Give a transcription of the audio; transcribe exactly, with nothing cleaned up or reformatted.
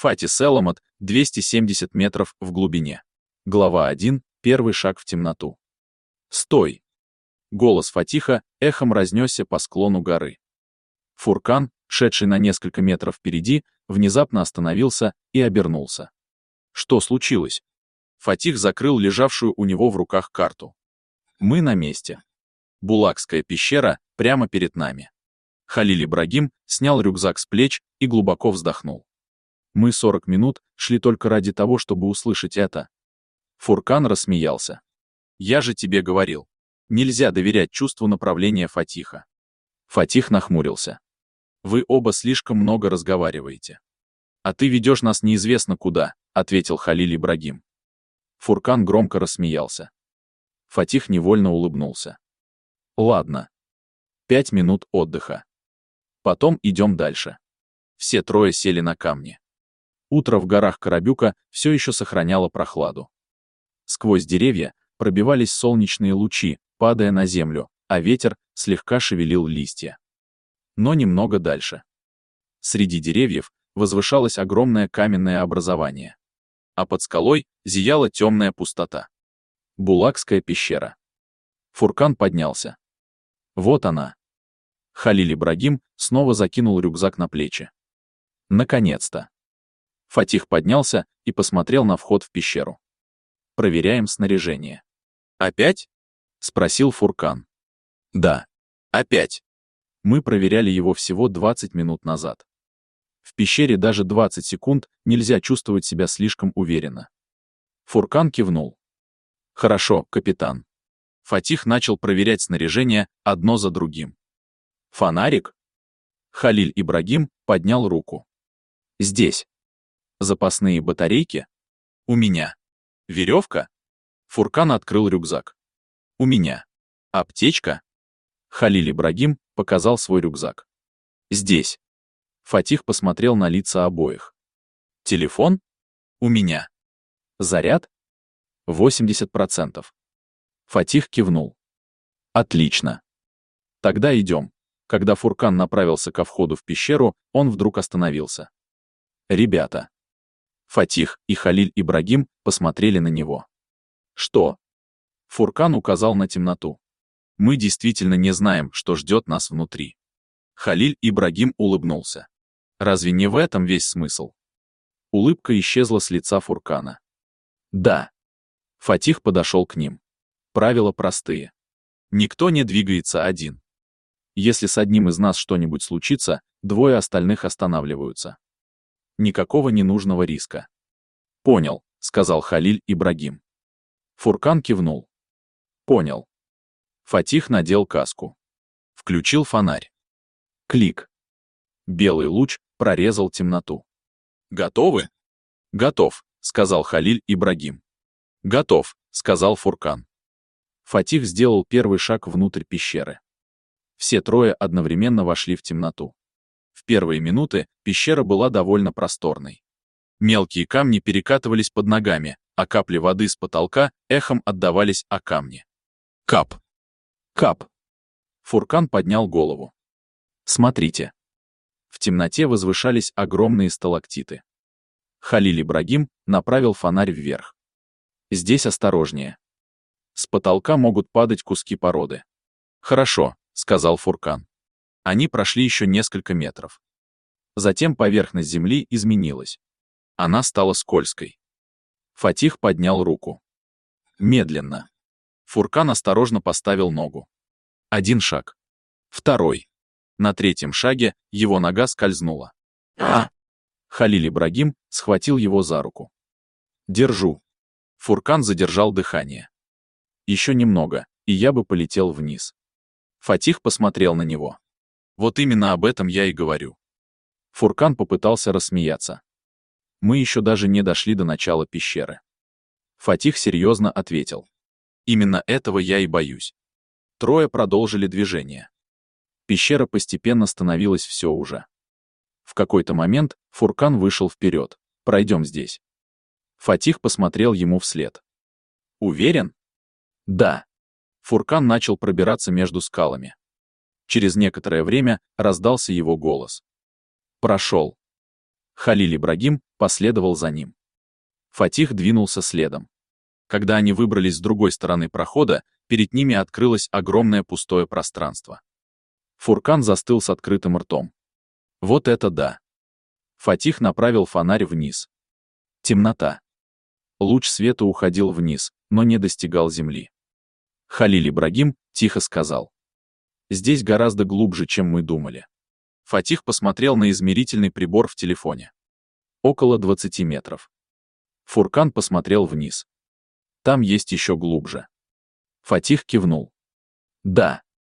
Фати Селамат, двести семьдесят метров в глубине. Глава один. Первый шаг в темноту. «Стой!» Голос Фатиха эхом разнесся по склону горы. Фуркан, шедший на несколько метров впереди, внезапно остановился и обернулся. Что случилось? Фатих закрыл лежавшую у него в руках карту. Мы на месте. Булакская пещера прямо перед нами. Халиль Ибрагим снял рюкзак с плеч и глубоко вздохнул. Мы сорок минут шли только ради того, чтобы услышать это. Фуркан рассмеялся. Я же тебе говорил. Нельзя доверять чувству направления Фатиха. Фатих нахмурился. Вы оба слишком много разговариваете. А ты ведешь нас неизвестно куда, ответил Халиль Ибрагим. Фуркан громко рассмеялся. Фатих невольно улыбнулся. Ладно. Пять минут отдыха. Потом идем дальше. Все трое сели на камни. Утро в горах Карабюка все еще сохраняло прохладу. Сквозь деревья пробивались солнечные лучи, падая на землю, а ветер слегка шевелил листья. Но немного дальше. Среди деревьев возвышалось огромное каменное образование. А под скалой зияла темная пустота. Булакская пещера. Фуркан поднялся. Вот она. Халиль Ибрагим снова закинул рюкзак на плечи. Наконец-то. Фатих поднялся и посмотрел на вход в пещеру. Проверяем снаряжение. Опять? Спросил Фуркан. Да. Опять. Мы проверяли его всего двадцать минут назад. В пещере даже двадцать секунд нельзя чувствовать себя слишком уверенно. Фуркан кивнул. Хорошо, капитан. Фатих начал проверять снаряжение одно за другим. Фонарик? Халиль Ибрагим поднял руку. Здесь. Запасные батарейки? У меня. Веревка? Фуркан открыл рюкзак. У меня. Аптечка? Халиль Ибрагим показал свой рюкзак. Здесь. Фатих посмотрел на лица обоих. Телефон? У меня. Заряд? восемьдесят процентов. Фатих кивнул. Отлично. Тогда идем. Когда Фуркан направился ко входу в пещеру, он вдруг остановился. Ребята. Фатих и Халиль Ибрагим посмотрели на него. Что? Фуркан указал на темноту. Мы действительно не знаем, что ждет нас внутри. Халиль Ибрагим улыбнулся. Разве не в этом весь смысл? Улыбка исчезла с лица Фуркана. Да. Фатих подошел к ним. Правила простые. Никто не двигается один. Если с одним из нас что-нибудь случится, двое остальных останавливаются. Никакого ненужного риска. Понял, сказал Халиль Ибрагим. Фуркан кивнул. Понял. Фатих надел каску. Включил фонарь. Клик. Белый луч прорезал темноту. Готовы? Готов, сказал Халиль Ибрагим. Готов, сказал Фуркан. Фатих сделал первый шаг внутрь пещеры. Все трое одновременно вошли в темноту. В первые минуты пещера была довольно просторной. Мелкие камни перекатывались под ногами, а капли воды с потолка эхом отдавались о камни. Кап! Кап! Фуркан поднял голову. Смотрите. В темноте возвышались огромные сталактиты. Халиль Ибрагим направил фонарь вверх. Здесь осторожнее. С потолка могут падать куски породы. Хорошо, сказал Фуркан. Они прошли еще несколько метров. Затем поверхность земли изменилась. Она стала скользкой. Фатих поднял руку. Медленно. Фуркан осторожно поставил ногу. Один шаг. Второй. На третьем шаге его нога скользнула. А! Халиль Ибрагим схватил его за руку. Держу. Фуркан задержал дыхание. Еще немного, и я бы полетел вниз. Фатих посмотрел на него. Вот именно об этом я и говорю. Фуркан попытался рассмеяться. Мы еще даже не дошли до начала пещеры. Фатих серьезно ответил. Именно этого я и боюсь. Трое продолжили движение. Пещера постепенно становилась все уже. В какой-то момент Фуркан вышел вперед. Пройдем здесь. Фатих посмотрел ему вслед. Уверен? Да. Фуркан начал пробираться между скалами. Через некоторое время раздался его голос. Прошел. Халиль Ибрагим последовал за ним. Фатих двинулся следом. Когда они выбрались с другой стороны прохода, перед ними открылось огромное пустое пространство. Фуркан застыл с открытым ртом. Вот это да! Фатих направил фонарь вниз. Темнота. Луч света уходил вниз, но не достигал земли. Халиль Ибрагим тихо сказал: «Здесь гораздо глубже, чем мы думали». Фатих посмотрел на измерительный прибор в телефоне. Около двадцати метров. Фуркан посмотрел вниз. Там есть еще глубже. Фатих кивнул. Да.